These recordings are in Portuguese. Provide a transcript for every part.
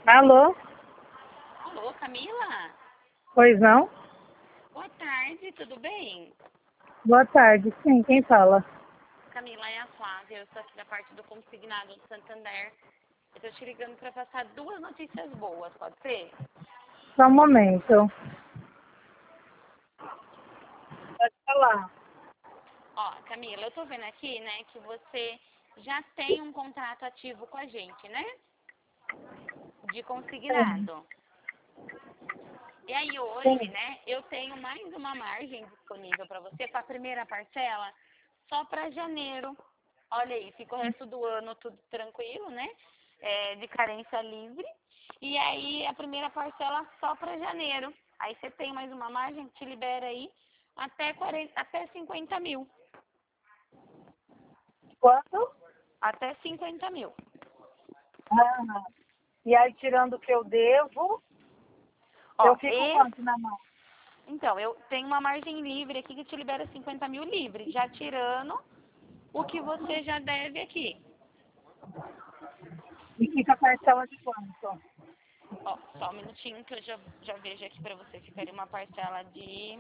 Alô? Alô, Camila? Pois não? Boa tarde, tudo bem? Boa tarde. Sim, quem fala? Camila, é a Flávia, eu estou aqui da parte do consignado do Santander. Eu estou te ligando para passar duas notícias boas, pode ser? Só um momento. Pode falar. Ó, Camila, eu estou vendo aqui, né, que você já tem um contrato ativo com a gente, né? De Sim, consignado. E aí hoje, sim. né, eu tenho mais uma margem disponível para você para a primeira parcela só para janeiro. Olha aí, fica o resto do ano tudo tranquilo, né? De carência livre. E aí a primeira parcela só para janeiro. Aí você tem mais uma margem que te libera aí até 50 mil. Quanto? Até 50 mil. Ah, e aí, tirando o que eu devo, Ó, eu fico quanto na mão? então, eu tenho uma margem livre aqui que te libera 50 mil livre, já tirando o que você já deve aqui. E fica a parcela de quanto? Ó, só um minutinho que eu já vejo aqui pra você. Ficaria uma parcela de...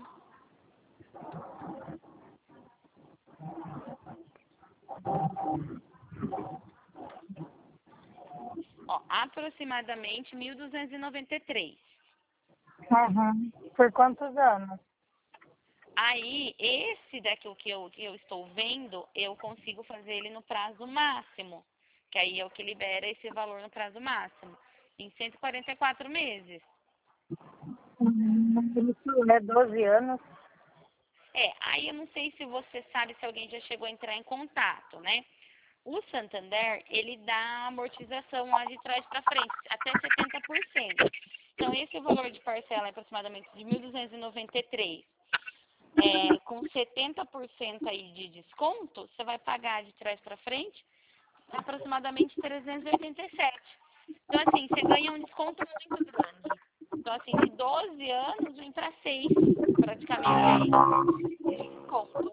Ó, aproximadamente 1.293. Uhum. Por quantos anos? Aí, esse daqui, o que eu estou vendo, eu consigo fazer ele no prazo máximo. Que aí é o que libera esse valor no prazo máximo. Em 144 meses. Isso é 12 anos. Aí eu não sei se você sabe se alguém já chegou a entrar em contato, né? O Santander, ele dá amortização lá de trás para frente, até 70%. Então, esse valor de parcela é aproximadamente de 1.293. Com 70% aí de desconto, você vai pagar de trás para frente aproximadamente 387. Então, assim, você ganha um desconto muito grande. Então, assim, de 12 anos, vem para 6, praticamente aí, de desconto.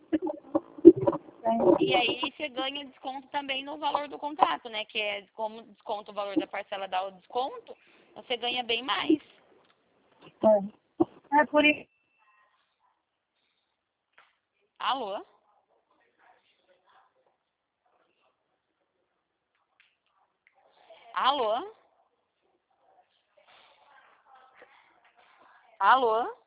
E aí você ganha desconto também no valor do contrato, né? Que é como desconto o valor da parcela dá o desconto, você ganha bem mais. É por isso. Alô? Alô? Alô?